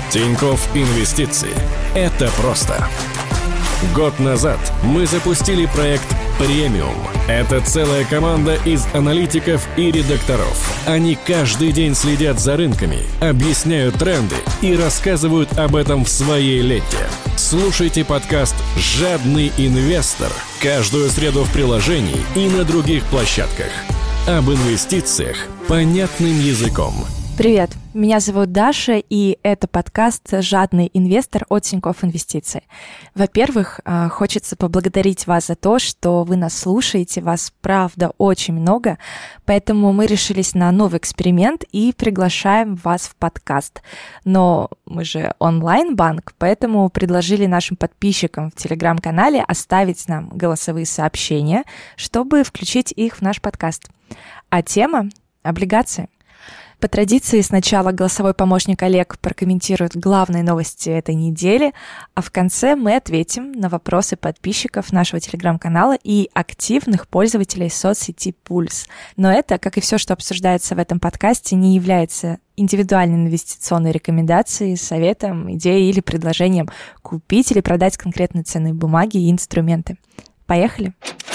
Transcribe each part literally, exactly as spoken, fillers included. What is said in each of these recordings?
Тинькофф Инвестиции. Это просто. Год назад мы запустили проект «Премиум». Это целая команда из аналитиков и редакторов. Они каждый день следят за рынками, объясняют тренды и рассказывают об этом в своей ленте. Слушайте подкаст «Жадный инвестор» каждую среду в приложении и на других площадках. Об инвестициях понятным языком. Привет, меня зовут Даша, и это подкаст «Жадный инвестор» от Тинькофф Инвестиции. Во-первых, хочется поблагодарить вас за то, что вы нас слушаете, вас, правда, очень много, поэтому мы решились на новый эксперимент и приглашаем вас в подкаст. Но мы же онлайн-банк, поэтому предложили нашим подписчикам в Телеграм-канале оставить нам голосовые сообщения, чтобы включить их в наш подкаст. А тема – облигации. По традиции сначала голосовой помощник Олег прокомментирует главные новости этой недели, а в конце мы ответим на вопросы подписчиков нашего телеграм-канала и активных пользователей соцсети Пульс. Но это, как и все, что обсуждается в этом подкасте, не является индивидуальной инвестиционной рекомендацией, советом, идеей или предложением купить или продать конкретные ценные бумаги и инструменты. Поехали!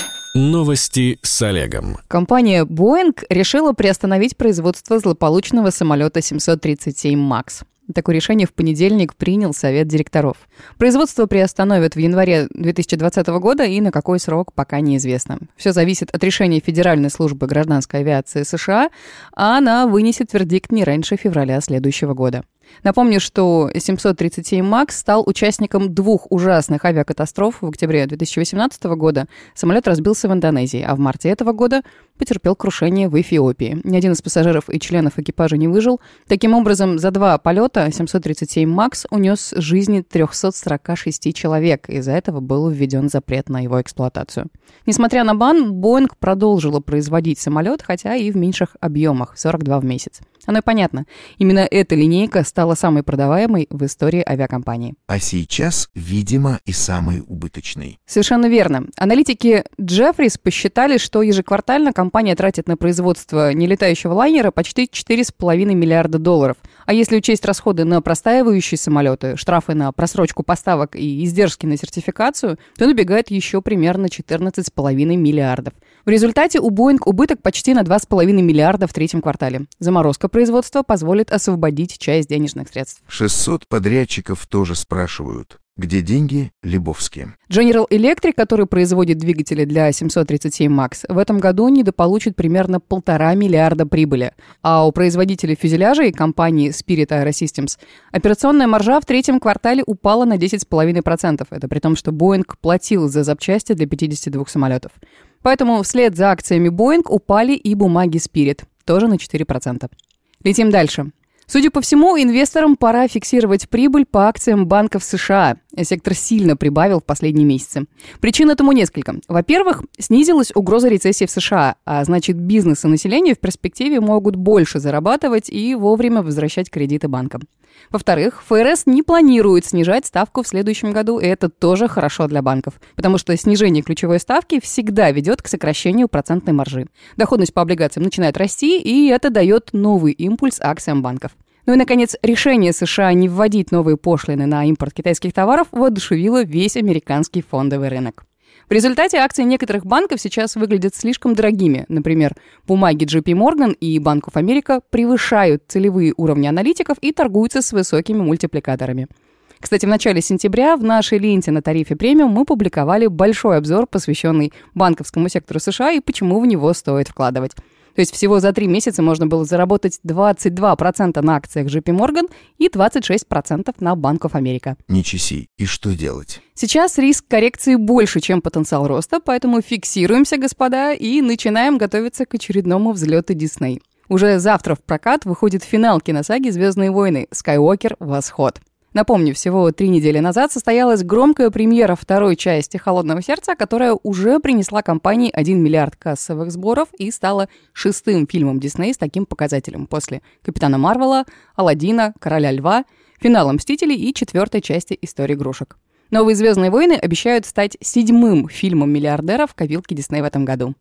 Новости с Олегом. Компания Boeing решила приостановить производство злополучного самолета семьсот тридцать семь макс. Такое решение в понедельник принял совет директоров. Производство приостановят в январе две тысячи двадцатого года, и на какой срок пока неизвестно. Все зависит от решения Федеральной службы гражданской авиации США, а она вынесет вердикт не раньше февраля следующего года. Напомню, что семьсот тридцать семь макс стал участником двух ужасных авиакатастроф. В октябре две тысячи восемнадцатого года самолет разбился в Индонезии, а в марте этого года потерпел крушение в Эфиопии. Ни один из пассажиров и членов экипажа не выжил. Таким образом, за два полета семьсот тридцать семь макс унес жизни триста сорок шесть человек. Из-за этого был введен запрет на его эксплуатацию. Несмотря на бан, Boeing продолжила производить самолет, хотя и в меньших объемах – сорок два в месяц. Оно и понятно. Именно эта линейка стала самой продаваемой в истории авиакомпании. А сейчас, видимо, и самой убыточной. Совершенно верно. Аналитики Jefferies посчитали, что ежеквартально компания тратит на производство нелетающего лайнера почти четыре с половиной миллиарда долларов. А если учесть расходы на простаивающие самолеты, штрафы на просрочку поставок и издержки на сертификацию, то набегает еще примерно четырнадцать с половиной миллиардов. В результате у Boeing убыток почти на два с половиной миллиарда в третьем квартале. Заморозка производства позволит освободить часть денежных средств. шестьсот подрядчиков тоже спрашивают, где деньги лебовские. General Electric, который производит двигатели для семьсот тридцать семь макс, в этом году недополучит примерно полтора миллиарда прибыли. А у производителей фюзеляжей компании Spirit AeroSystems операционная маржа в третьем квартале упала на десять с половиной процентов. Это при том, что Boeing платил за запчасти для пятидесяти двух самолетов. Поэтому вслед за акциями Boeing упали и бумаги Spirit, тоже на четыре процента. Летим дальше. Судя по всему, инвесторам пора фиксировать прибыль по акциям банков США. Сектор сильно прибавил в последние месяцы. Причин этому несколько. Во-первых, снизилась угроза рецессии в США, а значит, бизнес и население в перспективе могут больше зарабатывать и вовремя возвращать кредиты банкам. Во-вторых, ФРС не планирует снижать ставку в следующем году, и это тоже хорошо для банков, потому что снижение ключевой ставки всегда ведет к сокращению процентной маржи. Доходность по облигациям начинает расти, и это дает новый импульс акциям банков. Ну и, наконец, решение США не вводить новые пошлины на импорт китайских товаров воодушевило весь американский фондовый рынок. В результате акции некоторых банков сейчас выглядят слишком дорогими. Например, бумаги джей пи Morgan и Bank of America превышают целевые уровни аналитиков и торгуются с высокими мультипликаторами. Кстати, в начале сентября в нашей ленте на тарифе премиум мы публиковали большой обзор, посвященный банковскому сектору США и почему в него стоит вкладывать. То есть всего за три месяца можно было заработать двадцать два процента на акциях джей пи Morgan и двадцать шесть процентов на Bank of America. Не чиси. И что делать? Сейчас риск коррекции больше, чем потенциал роста, поэтому фиксируемся, господа, и начинаем готовиться к очередному взлету Disney. Уже завтра в прокат выходит финал киносаги «Звездные войны» «Скайуокер. Восход». Напомню, всего три недели назад состоялась громкая премьера второй части «Холодного сердца», которая уже принесла компании один миллиард кассовых сборов и стала шестым фильмом Дисней с таким показателем после «Капитана Марвела», «Аладдина», «Короля льва», финала «Мстителей» и четвертой части «Истории игрушек». Новые «Звездные войны» обещают стать седьмым фильмом миллиардеров в копилке Дисней в этом году.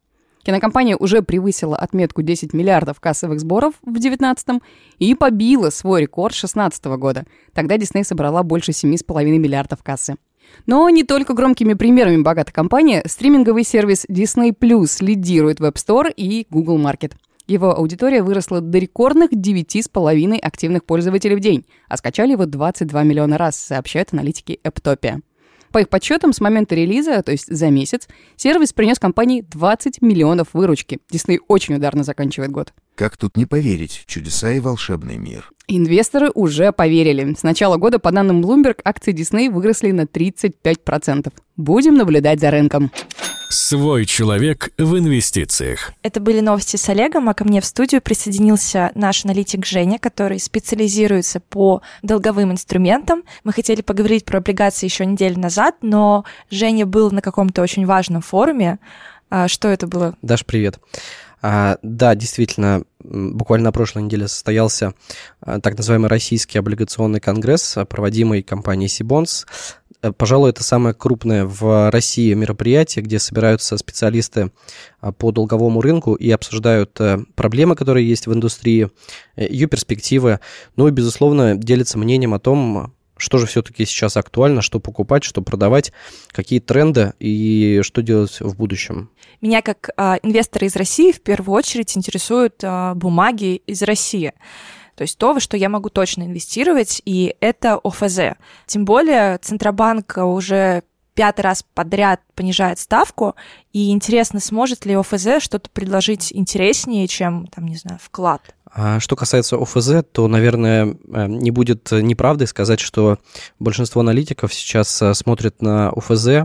Кинокомпания уже превысила отметку десять миллиардов кассовых сборов в две тысячи девятнадцатом и побила свой рекорд две тысячи шестнадцатого года. Тогда Disney собрала больше семь с половиной миллиардов кассы. Но не только громкими примерами богата компания. Стриминговый сервис Disney Plus лидирует в App Store и Google Market. Его аудитория выросла до рекордных девяти с половиной активных пользователей в день, а скачали его двадцать два миллиона раз, сообщают аналитики Apptopia. По их подсчетам, с момента релиза, то есть за месяц, сервис принес компании двадцать миллионов выручки. Disney очень ударно заканчивает год. Как тут не поверить? Чудеса и волшебный мир. Инвесторы уже поверили. С начала года, по данным Bloomberg, акции Disney выросли на тридцать пять процентов. Будем наблюдать за рынком. Свой человек в инвестициях. Это были новости с Олегом, а ко мне в студию присоединился наш аналитик Женя, который специализируется по долговым инструментам. Мы хотели поговорить про облигации еще неделю назад, но Женя был на каком-то очень важном форуме. Что это было? Даш, привет. А, да, действительно, буквально на прошлой неделе состоялся а, так называемый Российский облигационный конгресс, проводимый компанией Сибонс. Пожалуй, это самое крупное в России мероприятие, где собираются специалисты по долговому рынку и обсуждают проблемы, которые есть в индустрии, ее перспективы, ну и, безусловно, делятся мнением о том, что же все-таки сейчас актуально, что покупать, что продавать, какие тренды и что делать в будущем. Меня как э, инвестора из России в первую очередь интересуют э, бумаги из России. То есть то, во что я могу точно инвестировать, и это О Ф З. Тем более Центробанк уже пятый раз подряд понижает ставку, и интересно, сможет ли О Ф З что-то предложить интереснее, чем, там, не знаю, вклад. А что касается О Ф З, то, наверное, не будет неправдой сказать, что большинство аналитиков сейчас смотрят на О Ф З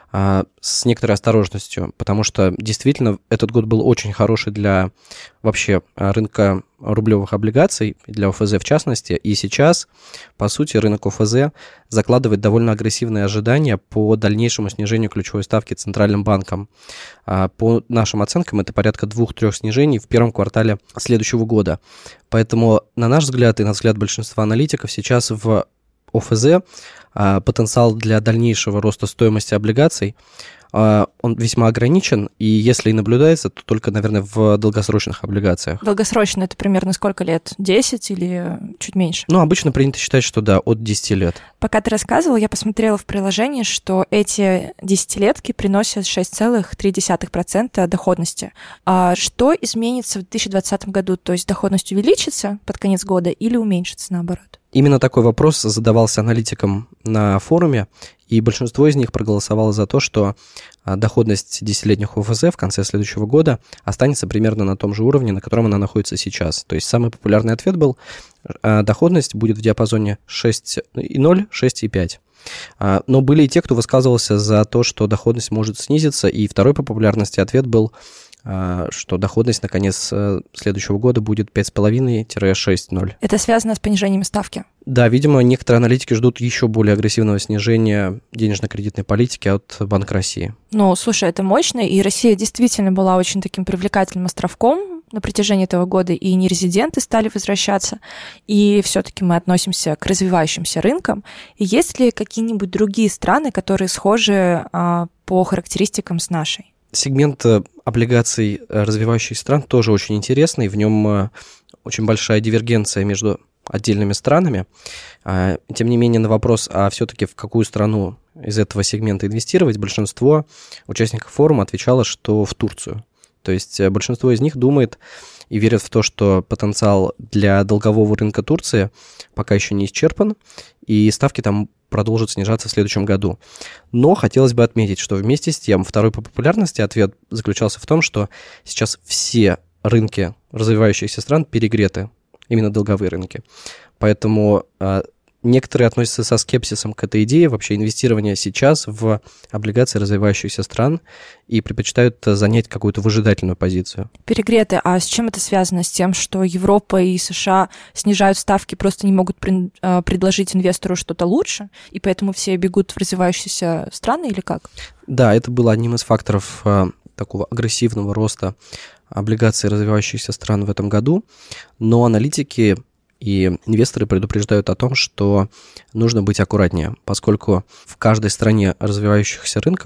с некоторой осторожностью, потому что действительно этот год был очень хороший для вообще рынка рублевых облигаций, для О Ф З в частности, и сейчас, по сути, рынок О Ф З закладывает довольно агрессивные ожидания по дальнейшему снижению ключевой ставки Центральным банком. По нашим оценкам, это порядка двух-трех снижений в первом квартале следующего года. Поэтому, на наш взгляд и на взгляд большинства аналитиков, сейчас в О Ф З потенциал для дальнейшего роста стоимости облигаций, он весьма ограничен, и если и наблюдается, то только, наверное, в долгосрочных облигациях. Долгосрочно это примерно сколько лет? десять или чуть меньше? Ну, обычно принято считать, что да, от десяти лет. Пока ты рассказывал, я посмотрела в приложении, что эти десятилетки приносят шесть целых три десятых процента доходности. А что изменится в две тысячи двадцатом году? То есть доходность увеличится под конец года или уменьшится наоборот? Именно такой вопрос задавался аналитикам на форуме, и большинство из них проголосовало за то, что доходность десятилетних О Ф З в конце следующего года останется примерно на том же уровне, на котором она находится сейчас. То есть самый популярный ответ был, доходность будет в диапазоне шесть и ноль — шесть и пять. Но были и те, кто высказывался за то, что доходность может снизиться, и второй по популярности ответ был, что доходность на конец следующего года будет пять и пять — шесть ноль. Это связано с понижением ставки? Да, видимо, некоторые аналитики ждут еще более агрессивного снижения денежно-кредитной политики от Банка России. Ну, слушай, это мощно, и Россия действительно была очень таким привлекательным островком на протяжении этого года, и нерезиденты стали возвращаться, и все-таки мы относимся к развивающимся рынкам. И есть ли какие-нибудь другие страны, которые схожи а, по характеристикам с нашей? Сегмент облигаций развивающихся стран тоже очень интересный, в нем очень большая дивергенция между отдельными странами. Тем не менее, на вопрос, а все-таки в какую страну из этого сегмента инвестировать, большинство участников форума отвечало, что в Турцию. То есть большинство из них думает и верит в то, что потенциал для долгового рынка Турции пока еще не исчерпан, и ставки там продолжат снижаться в следующем году. Но хотелось бы отметить, что вместе с тем второй по популярности ответ заключался в том, что сейчас все рынки развивающихся стран перегреты, именно долговые рынки. Поэтому э, некоторые относятся со скепсисом к этой идее вообще инвестирования сейчас в облигации развивающихся стран и предпочитают занять какую-то выжидательную позицию. Перегреты. А с чем это связано? С тем, что Европа и США снижают ставки, просто не могут при, э, предложить инвестору что-то лучше, и поэтому все бегут в развивающиеся страны или как? Да, это было одним из факторов э, такого агрессивного роста облигаций развивающихся стран в этом году, но аналитики и инвесторы предупреждают о том, что нужно быть аккуратнее, поскольку в каждой стране развивающихся рынков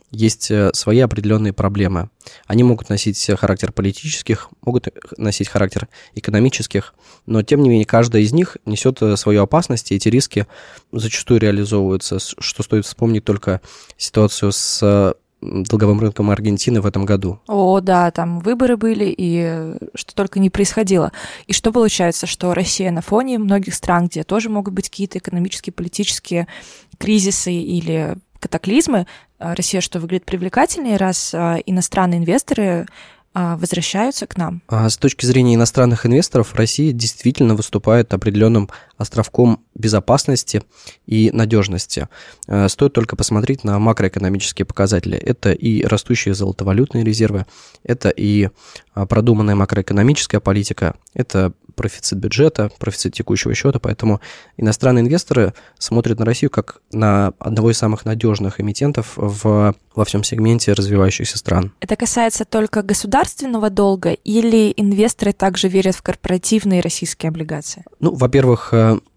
есть свои определенные проблемы. Они могут носить характер политических, могут носить характер экономических, но тем не менее каждая из них несет свою опасность, и эти риски зачастую реализовываются. Что стоит вспомнить только ситуацию с долговым рынком Аргентины в этом году. О, да, там выборы были, и что только не происходило. И что получается, что Россия на фоне многих стран, где тоже могут быть какие-то экономические, политические кризисы или катаклизмы, Россия что, выглядит привлекательнее, раз иностранные инвесторы возвращаются к нам? С точки зрения иностранных инвесторов, Россия действительно выступает определенным островком безопасности и надежности. Стоит только посмотреть на макроэкономические показатели. Это и растущие золотовалютные резервы, это и продуманная макроэкономическая политика, это профицит бюджета, профицит текущего счета, поэтому иностранные инвесторы смотрят на Россию как на одного из самых надежных эмитентов в, во всем сегменте развивающихся стран. Это касается только государственного долга или инвесторы также верят в корпоративные российские облигации? Ну, во-первых,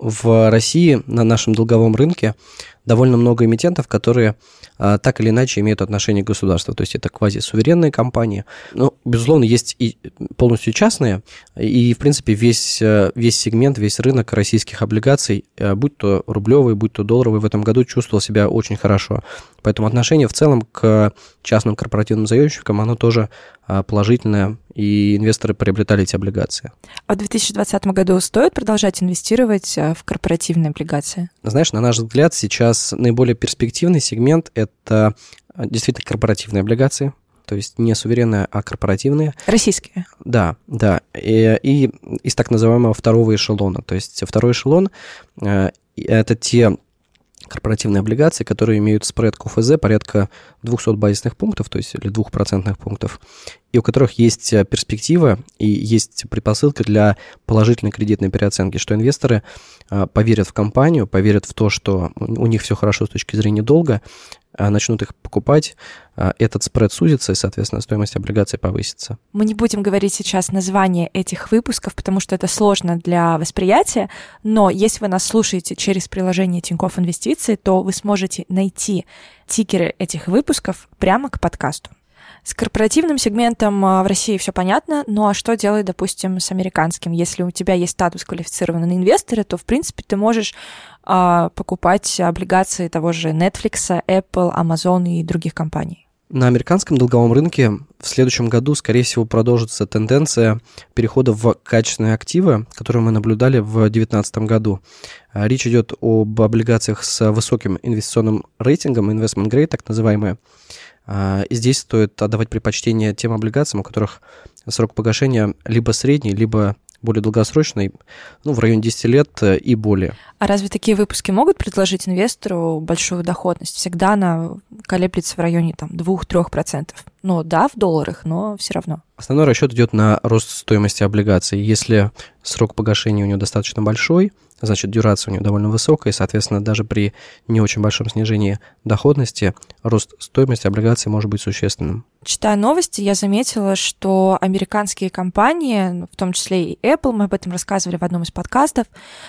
в России на нашем долговом рынке довольно много эмитентов, которые а, так или иначе имеют отношение к государству. То есть это квазисуверенные компании. Ну, безусловно, есть и полностью частные, и, в принципе, весь, весь сегмент, весь рынок российских облигаций, будь то рублевый, будь то долларовый, в этом году чувствовал себя очень хорошо. Поэтому отношение в целом к частным корпоративным заемщикам, оно тоже положительное, и инвесторы приобретали эти облигации. А в две тысячи двадцатом году стоит продолжать инвестировать в корпоративные облигации? Знаешь, на наш взгляд, сейчас наиболее перспективный сегмент – это действительно корпоративные облигации, то есть не суверенные, а корпоративные. Российские? Да, да. И, и из так называемого второго эшелона. То есть второй эшелон – это те корпоративные облигации, которые имеют спред к ОФЗ порядка двухсот базисных пунктов, то есть или двух процентных пунктов, и у которых есть перспектива и есть предпосылка для положительной кредитной переоценки, что инвесторы поверят в компанию, поверят в то, что у них все хорошо с точки зрения долга, начнут их покупать, этот спред сузится, и, соответственно, стоимость облигаций повысится. Мы не будем говорить сейчас название этих выпусков, потому что это сложно для восприятия, но если вы нас слушаете через приложение Тинькофф Инвестиции, то вы сможете найти тикеры этих выпусков прямо к подкасту. С корпоративным сегментом в России все понятно, ну а что делать, допустим, с американским? Если у тебя есть статус квалифицированного инвестора, то, в принципе, ты можешь а, покупать облигации того же Netflix, Apple, Amazon и других компаний. На американском долговом рынке в следующем году, скорее всего, продолжится тенденция перехода в качественные активы, которую мы наблюдали в две тысячи девятнадцатом году. Речь идет об облигациях с высоким инвестиционным рейтингом, investment grade, так называемые. И здесь стоит отдавать предпочтение тем облигациям, у которых срок погашения либо средний, либо более долгосрочный, ну, в районе десяти лет и более. А разве такие выпуски могут предложить инвестору большую доходность? Всегда она колеблется в районе там, двух-трёх процентов. Ну да, в долларах, но все равно. Основной расчет идет на рост стоимости облигаций. Если срок погашения у него достаточно большой, значит, дюрация у него довольно высокая, и, соответственно, даже при не очень большом снижении доходности рост стоимости облигаций может быть существенным. Читая новости, я заметила, что американские компании, в том числе и Apple, мы об этом рассказывали в одном из подкастов,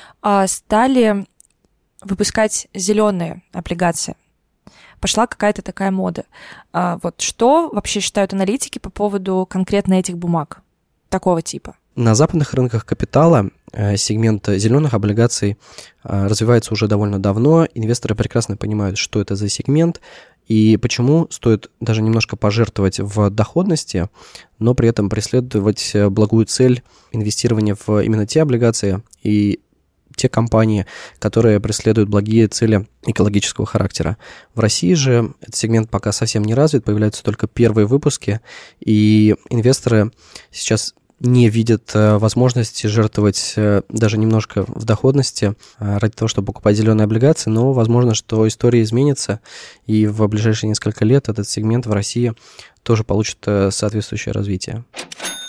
стали выпускать зеленые облигации. Пошла какая-то такая мода. Вот что вообще считают аналитики по поводу конкретно этих бумаг такого типа? На западных рынках капитала сегмент зеленых облигаций развивается уже довольно давно. Инвесторы прекрасно понимают, что это за сегмент и почему стоит даже немножко пожертвовать в доходности, но при этом преследовать благую цель инвестирования в именно те облигации и те компании, которые преследуют благие цели экологического характера. В России же этот сегмент пока совсем не развит, появляются только первые выпуски, и инвесторы сейчас не видят возможности жертвовать даже немножко в доходности ради того, чтобы покупать зеленые облигации, но возможно, что история изменится, и в ближайшие несколько лет этот сегмент в России тоже получит соответствующее развитие.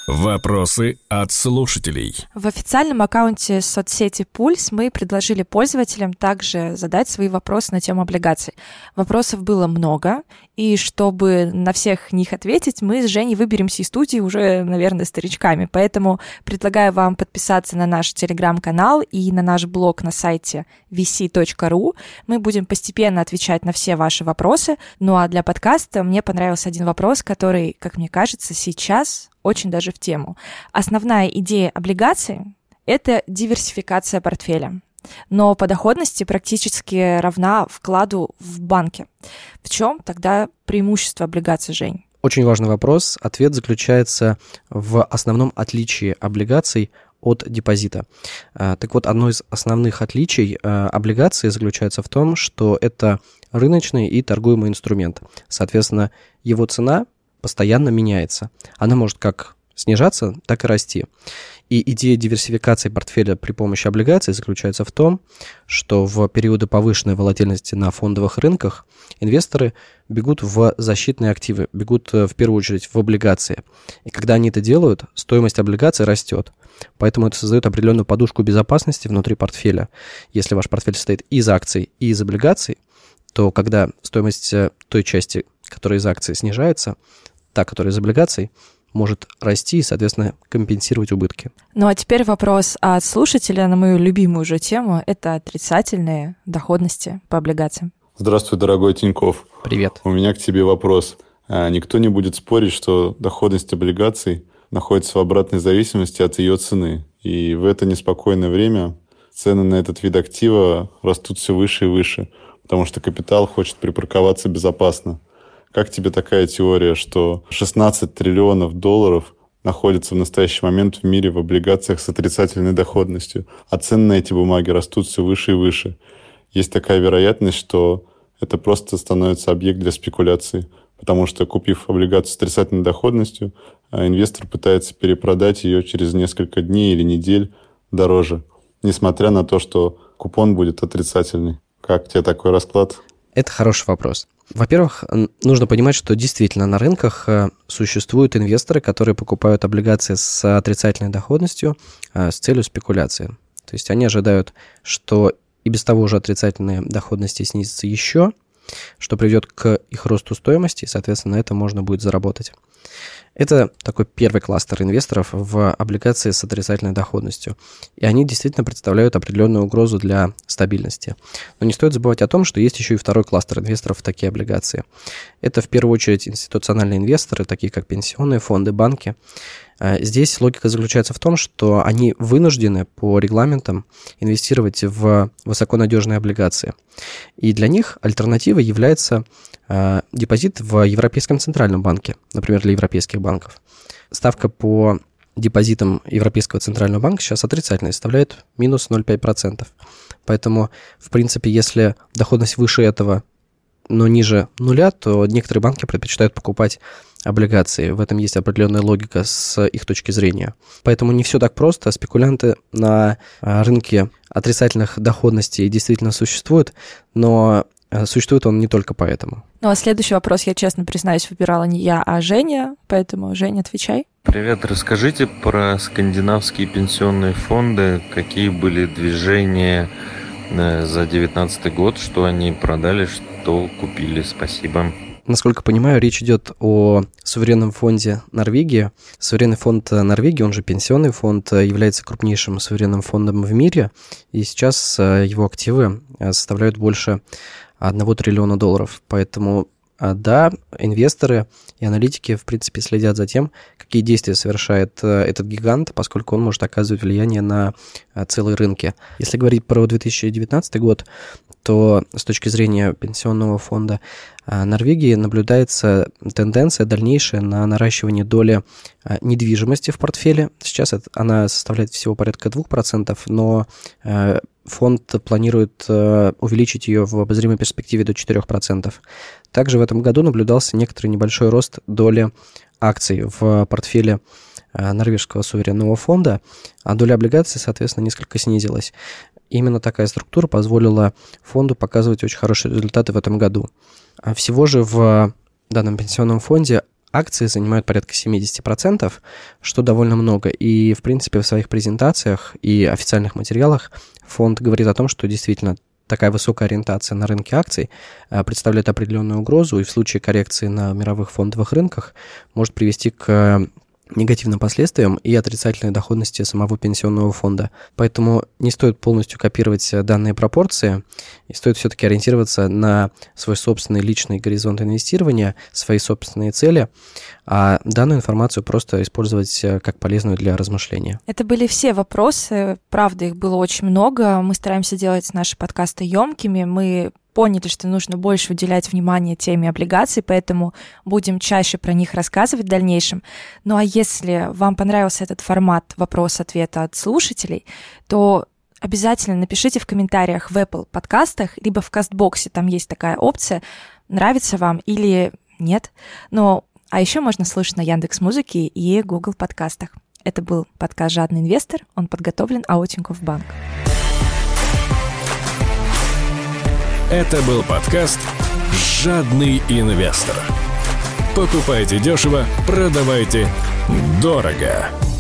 Вопросы от слушателей. В официальном аккаунте соцсети «Пульс» мы предложили пользователям также задать свои вопросы на тему облигаций. Вопросов было много, и чтобы на всех них ответить, мы с Женей выберемся из студии уже, наверное, старичками. Поэтому предлагаю вам подписаться на наш телеграм-канал и на наш блог на сайте ви си точка ру. Мы будем постепенно отвечать на все ваши вопросы. Ну а для подкаста мне понравился один вопрос, который, как мне кажется, сейчас очень даже в тему. Основная идея облигаций – это диверсификация портфеля, но по доходности практически равна вкладу в банке. В чем тогда преимущество облигаций, Жень? Очень важный вопрос. Ответ заключается в основном отличии облигаций от депозита. Так вот, одно из основных отличий облигаций заключается в том, что это рыночный и торгуемый инструмент. Соответственно, его цена постоянно меняется. Она может как снижаться, так и расти. И идея диверсификации портфеля при помощи облигаций заключается в том, что в периоды повышенной волатильности на фондовых рынках инвесторы бегут в защитные активы, бегут в первую очередь в облигации. И когда они это делают, стоимость облигаций растет. Поэтому это создает определенную подушку безопасности внутри портфеля. Если ваш портфель состоит из акций и из облигаций, то когда стоимость той части, которая из акций, снижается, та, которая из облигаций, может расти и, соответственно, компенсировать убытки. Ну а теперь вопрос от слушателя на мою любимую уже тему. Это отрицательные доходности по облигациям. Здравствуй, дорогой Тиньков. Привет. У меня к тебе вопрос. Никто не будет спорить, что доходность облигаций находится в обратной зависимости от ее цены. И в это неспокойное время цены на этот вид актива растут все выше и выше, потому что капитал хочет припарковаться безопасно. Как тебе такая теория, что шестнадцать триллионов долларов находятся в настоящий момент в мире в облигациях с отрицательной доходностью, а цены на эти бумаги растут все выше и выше? Есть такая вероятность, что это просто становится объект для спекуляции, потому что, купив облигацию с отрицательной доходностью, инвестор пытается перепродать ее через несколько дней или недель дороже, несмотря на то, что купон будет отрицательный. Как тебе такой расклад? Это хороший вопрос. Во-первых, нужно понимать, что действительно на рынках существуют инвесторы, которые покупают облигации с отрицательной доходностью с целью спекуляции. То есть они ожидают, что и без того уже отрицательные доходности снизятся еще, что приведет к их росту стоимости, и, соответственно, на это можно будет заработать. Это такой первый кластер инвесторов в облигации с отрицательной доходностью. И они действительно представляют определенную угрозу для стабильности. Но не стоит забывать о том, что есть еще и второй кластер инвесторов в такие облигации. Это в первую очередь институциональные инвесторы, такие как пенсионные фонды, банки. Здесь логика заключается в том, что они вынуждены по регламентам инвестировать в высоконадежные облигации. И для них альтернативой является э, депозит в Европейском центральном банке, например, для европейских банков. Ставка по депозитам Европейского центрального банка сейчас отрицательная, составляет минус ноль целых пять десятых процента. Поэтому, в принципе, если доходность выше этого, но ниже нуля, то некоторые банки предпочитают покупать облигации. В этом есть определенная логика с их точки зрения. Поэтому не все так просто. Спекулянты на рынке отрицательных доходностей действительно существуют, но существует он не только поэтому. Ну а следующий вопрос, я честно признаюсь, выбирала не я, а Женя, поэтому, Женя, отвечай. Привет, расскажите про скандинавские пенсионные фонды, какие были движения за две тысячи девятнадцатый год, что они продали, что купили, спасибо. Насколько понимаю, речь идет о суверенном фонде Норвегии. Суверенный фонд Норвегии, он же пенсионный фонд, является крупнейшим суверенным фондом в мире, и сейчас его активы составляют больше одного триллиона долларов. Поэтому, да, инвесторы и аналитики, в принципе, следят за тем, какие действия совершает этот гигант, поскольку он может оказывать влияние на целые рынки. Если говорить про две тысячи девятнадцатый год, то с точки зрения пенсионного фонда Норвегии наблюдается тенденция дальнейшая на наращивание доли недвижимости в портфеле. Сейчас она составляет всего порядка двух процентов, но фонд планирует увеличить ее в обозримой перспективе до четырёх процентов. Также в этом году наблюдался некоторый небольшой рост доли акций в портфеле норвежского суверенного фонда, а доля облигаций, соответственно, несколько снизилась. Именно такая структура позволила фонду показывать очень хорошие результаты в этом году. Всего же в данном пенсионном фонде акции занимают порядка семьдесят процентов, что довольно много. И, в принципе, в своих презентациях и официальных материалах фонд говорит о том, что действительно такая высокая ориентация на рынке акций представляет определенную угрозу, и в случае коррекции на мировых фондовых рынках может привести к негативным последствиям и отрицательной доходности самого пенсионного фонда. Поэтому не стоит полностью копировать данные пропорции, и стоит все-таки ориентироваться на свой собственный личный горизонт инвестирования, свои собственные цели, а данную информацию просто использовать как полезную для размышления. Это были все вопросы, правда, их было очень много. Мы стараемся делать наши подкасты емкими, мы поняли, что нужно больше уделять внимание теме облигаций, поэтому будем чаще про них рассказывать в дальнейшем. Ну а если вам понравился этот формат вопрос-ответа от слушателей, то обязательно напишите в комментариях в Apple подкастах, либо в Кастбоксе, там есть такая опция, нравится вам или нет. Но, а еще можно слушать на Яндекс.Музыке и Google подкастах. Это был подкаст «Жадный инвестор», он подготовлен АО Тинькофф Банк. Это был подкаст «Жадный инвестор». Покупайте дешево, продавайте дорого.